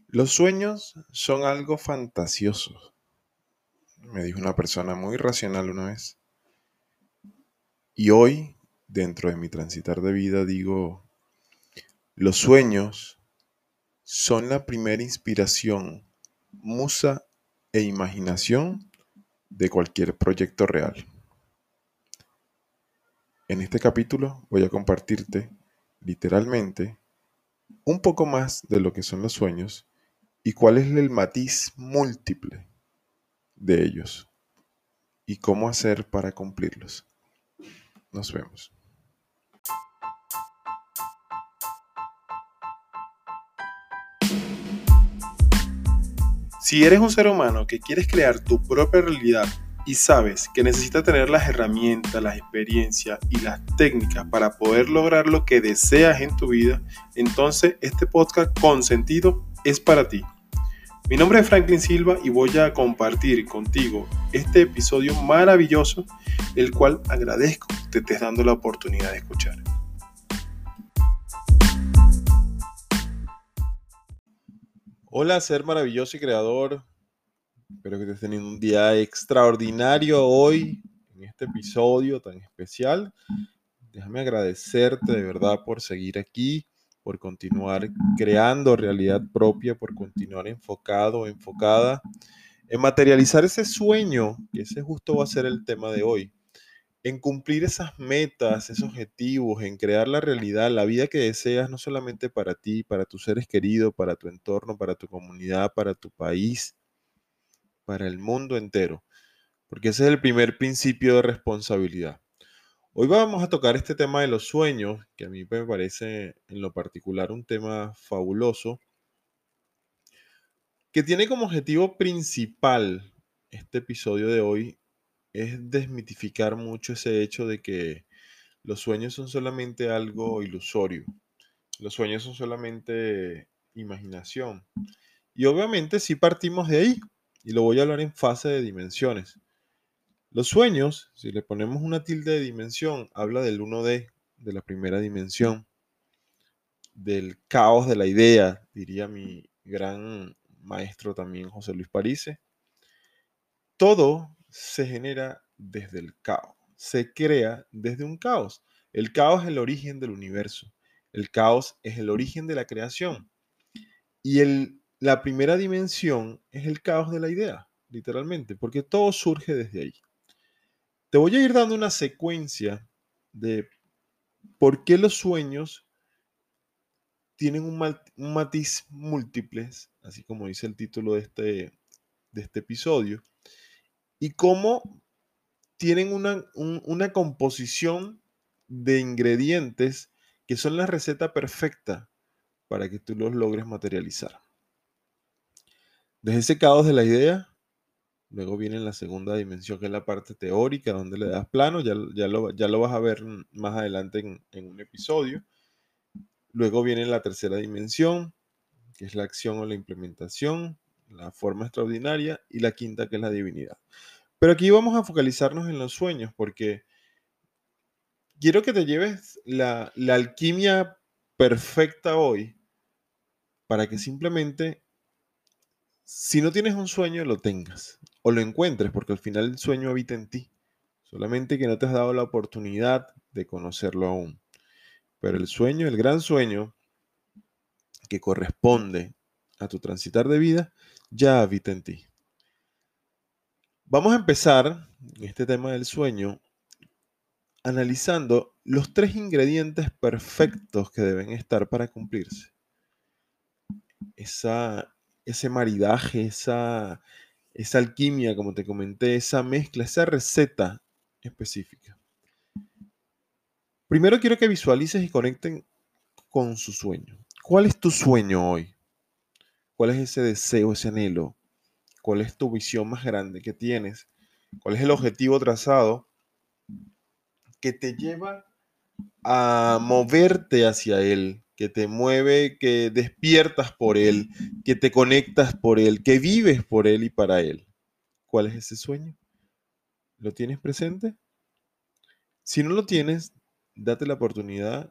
Los sueños son algo fantasioso, me dijo una persona muy racional una vez. Y hoy, dentro de mi transitar de vida, digo, los sueños son la primera inspiración, musa e imaginación de cualquier proyecto real. En este capítulo voy a compartirte, literalmente, un poco más de lo que son los sueños y cuál es el matiz múltiple de ellos y cómo hacer para cumplirlos. Nos vemos. Si eres un ser humano que quieres crear tu propia realidad y sabes que necesitas tener las herramientas, las experiencias y las técnicas para poder lograr lo que deseas en tu vida, entonces este podcast con sentido es para ti. Mi nombre es Franklin Silva y voy a compartir contigo este episodio maravilloso, el cual agradezco que te estés dando la oportunidad de escuchar. Hola, ser maravilloso y creador. Espero que estés teniendo un día extraordinario hoy en este episodio tan especial. Déjame agradecerte de verdad por seguir aquí, por continuar creando realidad propia, por continuar enfocado o enfocada en materializar ese sueño, que ese justo va a ser el tema de hoy, en cumplir esas metas, esos objetivos, en crear la realidad, la vida que deseas, no solamente para ti, para tus seres queridos, para tu entorno, para tu comunidad, para tu país, para el mundo entero, porque ese es el primer principio de responsabilidad. Hoy vamos a tocar este tema de los sueños, que a mí me parece en lo particular un tema fabuloso, que tiene como objetivo principal este episodio de hoy, es desmitificar mucho ese hecho de que los sueños son solamente algo ilusorio. Los sueños son solamente imaginación. Y obviamente sí partimos de ahí, y lo voy a hablar en fase de dimensiones. Los sueños, si le ponemos una tilde de dimensión, habla del 1D, de la primera dimensión, del caos de la idea, diría mi gran maestro también José Luis Parise. Todo se genera desde el caos, se crea desde un caos. El caos es el origen del universo, el caos es el origen de la creación y la primera dimensión es el caos de la idea, literalmente, porque todo surge desde ahí. Te voy a ir dando una secuencia de por qué los sueños tienen un matiz múltiples, así como dice el título de este episodio, y cómo tienen una composición de ingredientes que son la receta perfecta para que tú los logres materializar. Desde ese caos de la idea, luego viene la segunda dimensión, que es la parte teórica, donde le das plano, ya lo vas a ver más adelante en un episodio. Luego viene la tercera dimensión, que es la acción o la implementación, la forma extraordinaria, y la quinta, que es la divinidad. Pero aquí vamos a focalizarnos en los sueños, porque quiero que te lleves la alquimia perfecta hoy, para que simplemente, si no tienes un sueño, lo tengas, o lo encuentres, porque al final el sueño habita en ti, solamente que no te has dado la oportunidad de conocerlo aún. Pero el sueño, el gran sueño, que corresponde a tu transitar de vida, ya habita en ti. Vamos a empezar este tema del sueño analizando los 3 ingredientes perfectos que deben estar para cumplirse. Ese maridaje, esa alquimia, como te comenté, esa mezcla, esa receta específica. Primero quiero que visualices y conecten con su sueño. ¿Cuál es tu sueño hoy? ¿Cuál es ese deseo, ese anhelo? ¿Cuál es tu visión más grande que tienes? ¿Cuál es el objetivo trazado que te lleva a moverte hacia él, que te mueve, que despiertas por él, que te conectas por él, que vives por él y para él? ¿Cuál es ese sueño? ¿Lo tienes presente? Si no lo tienes, date la oportunidad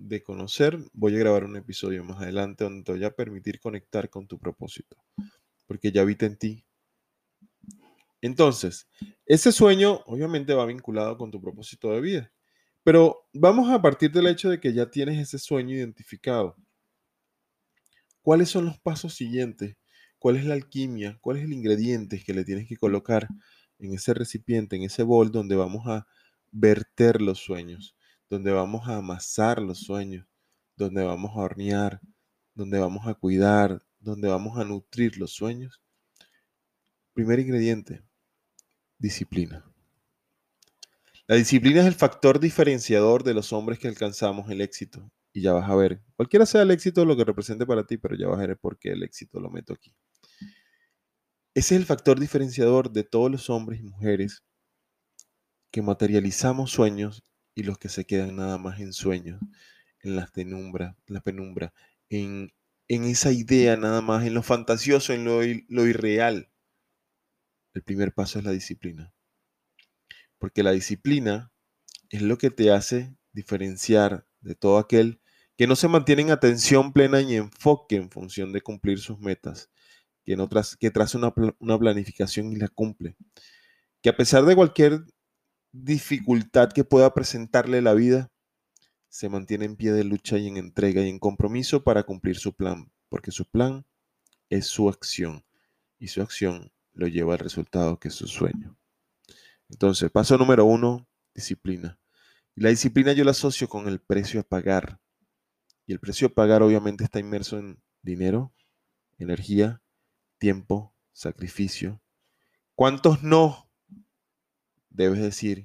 de conocer, voy a grabar un episodio más adelante donde te voy a permitir conectar con tu propósito, porque ya habita en ti. Entonces, ese sueño obviamente va vinculado con tu propósito de vida, pero vamos a partir del hecho de que ya tienes ese sueño identificado. ¿Cuáles son los pasos siguientes? ¿Cuál es la alquimia? ¿Cuál es el ingrediente que le tienes que colocar en ese recipiente, en ese bol donde vamos a verter los sueños, donde vamos a amasar los sueños, donde vamos a hornear, donde vamos a cuidar, donde vamos a nutrir los sueños? Primer ingrediente, disciplina. La disciplina es el factor diferenciador de los hombres que alcanzamos el éxito. Y ya vas a ver, cualquiera sea el éxito lo que represente para ti, pero ya vas a ver por qué el éxito lo meto aquí. Ese es el factor diferenciador de todos los hombres y mujeres que materializamos sueños y los que se quedan nada más en sueños, en la penumbra, en esa idea nada más, en lo fantasioso, en lo irreal. El primer paso es la disciplina, porque la disciplina es lo que te hace diferenciar de todo aquel que no se mantiene en atención plena y enfoque en función de cumplir sus metas, que traza una planificación y la cumple, que a pesar de cualquier dificultad que pueda presentarle la vida, se mantiene en pie de lucha y en entrega y en compromiso para cumplir su plan, porque su plan es su acción y su acción lo lleva al resultado que es su sueño. Entonces, paso número 1, disciplina. Y la disciplina yo la asocio con el precio a pagar. Y el precio a pagar obviamente está inmerso en dinero, energía, tiempo, sacrificio. ¿Cuántos no debes decir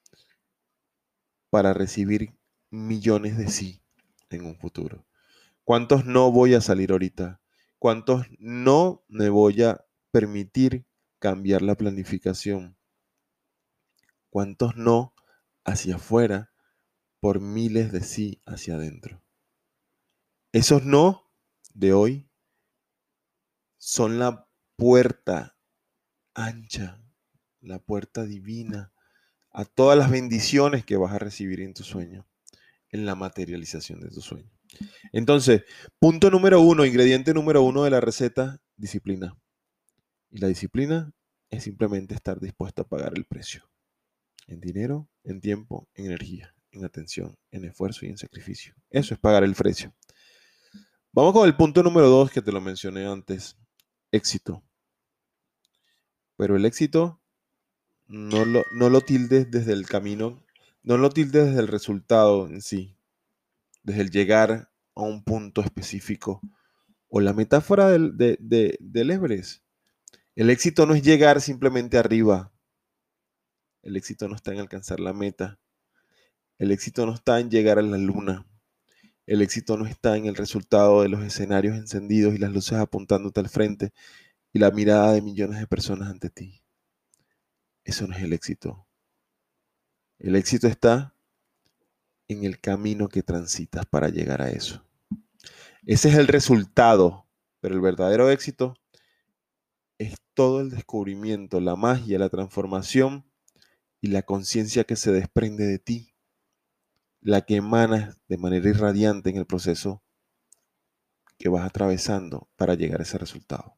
para recibir millones de sí en un futuro? ¿Cuántos no voy a salir ahorita? ¿Cuántos no me voy a permitir cambiar la planificación? ¿Cuántos no hacia afuera por miles de sí hacia adentro? Esos no de hoy son la puerta ancha, la puerta divina a todas las bendiciones que vas a recibir en tu sueño, en la materialización de tu sueño. Entonces, punto número 1, ingrediente número 1 de la receta, disciplina. Y la disciplina es simplemente estar dispuesto a pagar el precio. En dinero, en tiempo, en energía, en atención, en esfuerzo y en sacrificio. Eso es pagar el precio. Vamos con el punto número 2 que te lo mencioné antes. Éxito. Pero el éxito no lo tildes desde el camino, no lo tildes desde el resultado en sí, desde el llegar a un punto específico. O la metáfora del Everest. El éxito no es llegar simplemente arriba. El éxito no está en alcanzar la meta. El éxito no está en llegar a la luna. El éxito no está en el resultado de los escenarios encendidos y las luces apuntándote al frente y la mirada de millones de personas ante ti. Eso no es el éxito. El éxito está en el camino que transitas para llegar a eso. Ese es el resultado, pero el verdadero éxito es todo el descubrimiento, la magia, la transformación y la conciencia que se desprende de ti, la que emana de manera irradiante en el proceso que vas atravesando para llegar a ese resultado.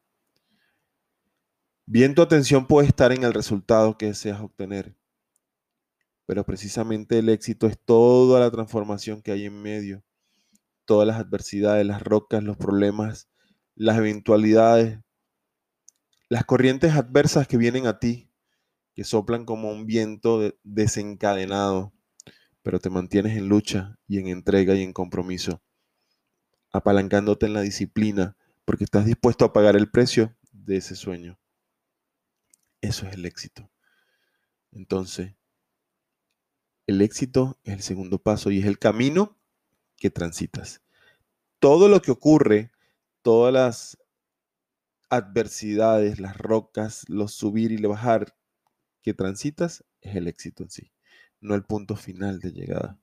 Bien, tu atención puede estar en el resultado que deseas obtener, pero precisamente el éxito es toda la transformación que hay en medio, todas las adversidades, las rocas, los problemas, las eventualidades, las corrientes adversas que vienen a ti, que soplan como un viento desencadenado, pero te mantienes en lucha y en entrega y en compromiso, apalancándote en la disciplina, porque estás dispuesto a pagar el precio de ese sueño. Eso es el éxito. Entonces, el éxito es el segundo paso y es el camino que transitas. Todo lo que ocurre, todas las adversidades, las rocas, los subir y bajar que transitas, es el éxito en sí, no el punto final de llegada.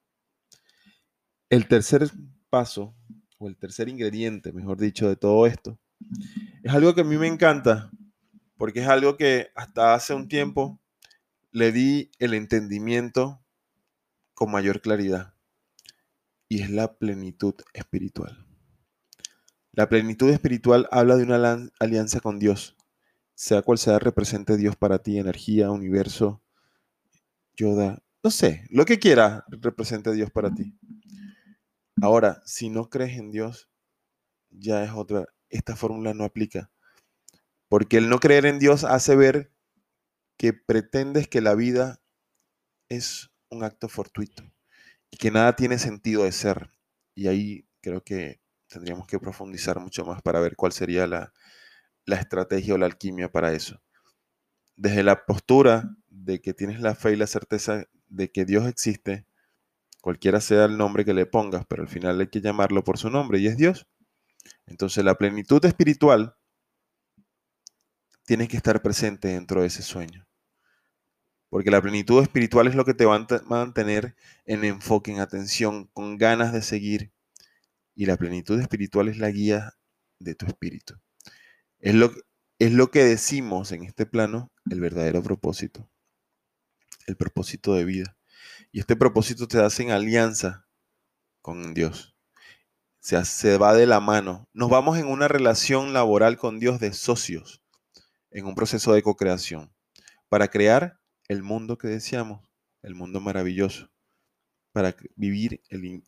El tercer paso, o el tercer ingrediente, mejor dicho, de todo esto, es algo que a mí me encanta, porque es algo que hasta hace un tiempo le di el entendimiento con mayor claridad. y es la plenitud espiritual. La plenitud espiritual habla de una alianza con Dios, sea cual sea, represente Dios para ti, energía, universo, Yoda, no sé, lo que quiera represente Dios para ti. Ahora, si no crees en Dios, ya es otra, esta fórmula no aplica, porque el no creer en Dios hace ver que pretendes que la vida es un acto fortuito y que nada tiene sentido de ser. Y ahí creo que tendríamos que profundizar mucho más para ver cuál sería la estrategia o la alquimia para eso. Desde la postura de que tienes la fe y la certeza de que Dios existe, cualquiera sea el nombre que le pongas, pero al final hay que llamarlo por su nombre y es Dios. Entonces la plenitud espiritual tiene que estar presente dentro de ese sueño. Porque la plenitud espiritual es lo que te va a mantener en enfoque, en atención, con ganas de seguir. Y la plenitud espiritual es la guía de tu espíritu. Es lo, es lo que decimos en este plano, el verdadero propósito, el propósito de vida. Y este propósito te hace en alianza con Dios. Se va de la mano. Nos vamos en una relación laboral con Dios de socios, en un proceso de co-creación, para crear el mundo que deseamos, el mundo maravilloso, para vivir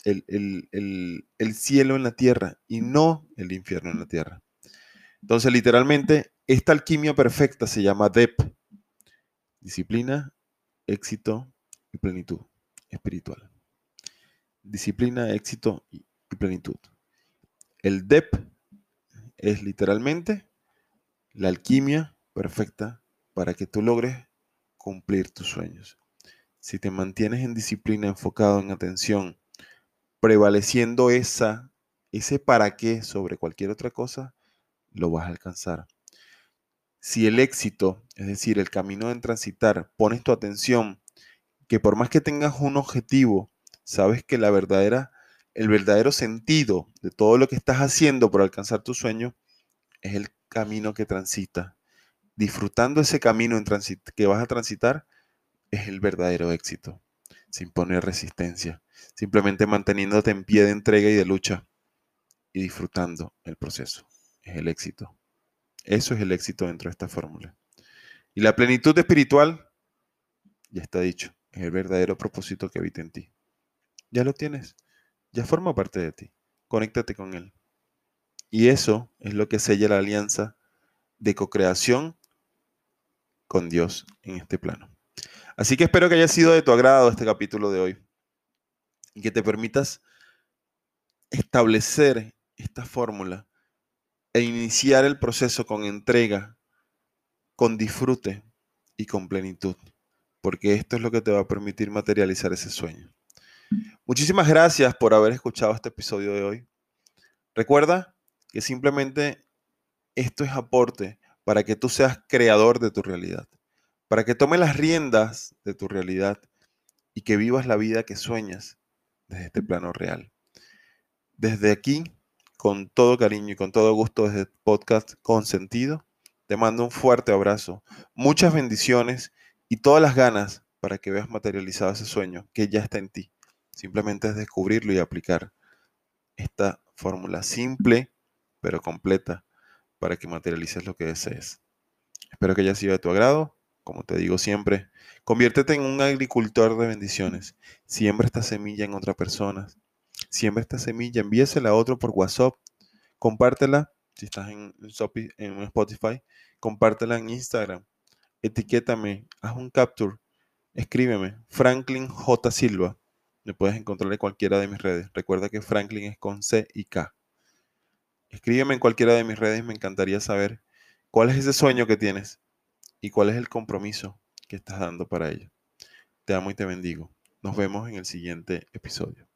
el cielo en la tierra y no el infierno en la tierra. Entonces, literalmente, esta alquimia perfecta se llama DEP, disciplina, éxito y plenitud espiritual. Disciplina, éxito y plenitud. El DEP es literalmente la alquimia perfecta para que tú logres cumplir tus sueños. Si te mantienes en disciplina, enfocado en atención, prevaleciendo ese para qué sobre cualquier otra cosa, lo vas a alcanzar. Si el éxito, es decir, el camino en transitar, pones tu atención, que por más que tengas un objetivo, sabes que el verdadero sentido de todo lo que estás haciendo por alcanzar tu sueño es el camino que transita. Disfrutando ese camino que vas a transitar es el verdadero éxito, sin poner resistencia, simplemente manteniéndote en pie de entrega y de lucha y disfrutando el proceso. Es el éxito. Eso es el éxito dentro de esta fórmula. Y la plenitud espiritual, ya está dicho, es el verdadero propósito que habita en ti. Ya lo tienes, ya forma parte de ti. Conéctate con él. Y eso es lo que sella la alianza de co-creación con Dios en este plano. Así que espero que haya sido de tu agrado este capítulo de hoy y que te permitas establecer esta fórmula e iniciar el proceso con entrega, con disfrute y con plenitud, porque esto es lo que te va a permitir materializar ese sueño. Muchísimas gracias por haber escuchado este episodio de hoy. Recuerda que simplemente esto es aporte para que tú seas creador de tu realidad, para que tomes las riendas de tu realidad y que vivas la vida que sueñas desde este plano real. Desde aquí, con todo cariño y con todo gusto, desde el podcast Consentido, te mando un fuerte abrazo, muchas bendiciones y todas las ganas para que veas materializado ese sueño que ya está en ti. Simplemente es descubrirlo y aplicar esta fórmula simple pero completa para que materialices lo que desees. Espero que haya sido de tu agrado. Como te digo siempre, conviértete en un agricultor de bendiciones. Siembra esta semilla en otra persona. Siembra esta semilla, envíesela a otro por WhatsApp. Compártela si estás en Spotify. Compártela en Instagram. Etiquétame, haz un capture. Escríbeme, Franklin J. Silva. Me puedes encontrar en cualquiera de mis redes. Recuerda que Franklin es con C y K. Escríbeme en cualquiera de mis redes. Me encantaría saber cuál es ese sueño que tienes y cuál es el compromiso que estás dando para ello. Te amo y te bendigo. Nos vemos en el siguiente episodio.